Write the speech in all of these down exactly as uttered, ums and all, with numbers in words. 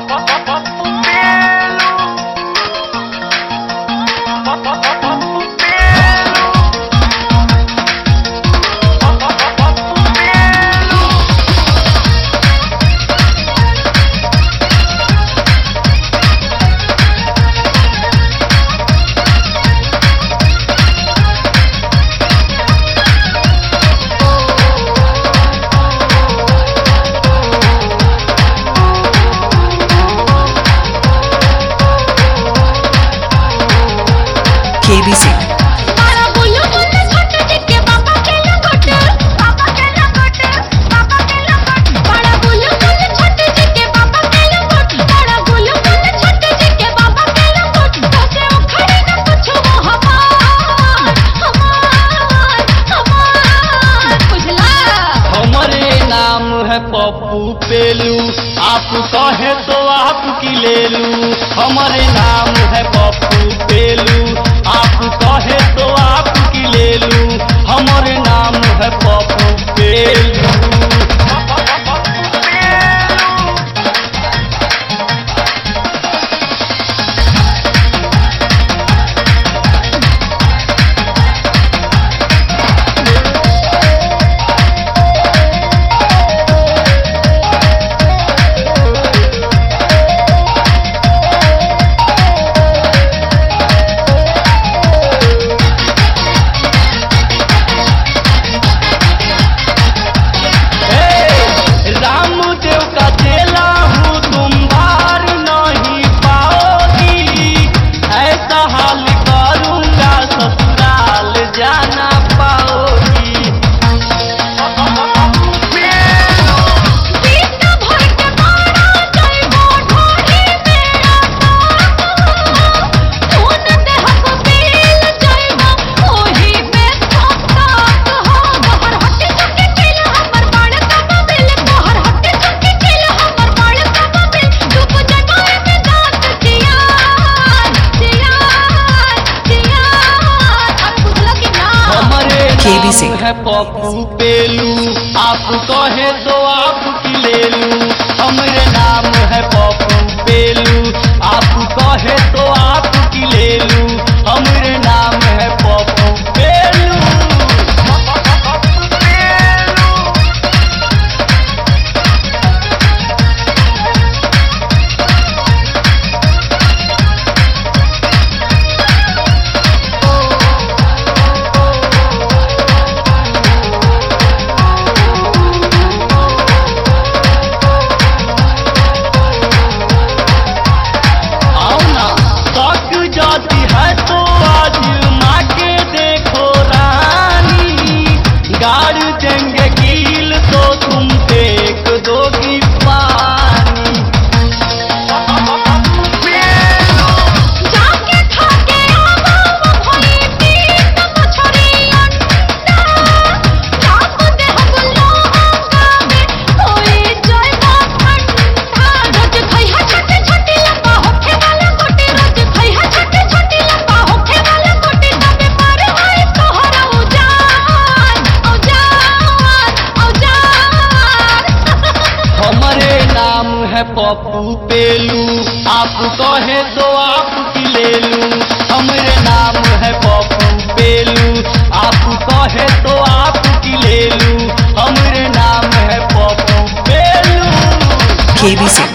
K B C Pappu पेलू आप कहे तो आपकी ले लूं। हमारे नाम है पप्पू पेलू आप कहे तो आपकी ले लूं। हमारे नाम है पप्पू पेलू। K B C है पप्पू पेलू आप कहे तो आपकी ले लूं। हमारे नाम है पप्पू पेलू आप कहे तो आपकी ले लूं। हमारे नाम है पप्पू पेलू। पप्पू पेलू आप कहे तो आपकी ले लूं। हमारे नाम है पप्पू पेलू आप कहे तो आपकी ले लूं। हमारे नाम है Pappu पेलू। K B C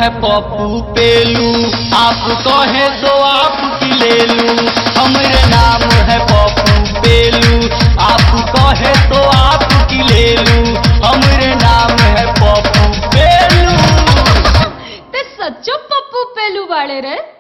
Pappu पेलू, आप कहे तो आप की ले लूं। हमरे नाम है पप्पू पेलू, आप कहे तो आप की ले लूं। हमरे नाम है पप्पू पेलू। ते सच्चो पप्पू पेलू वाले रे।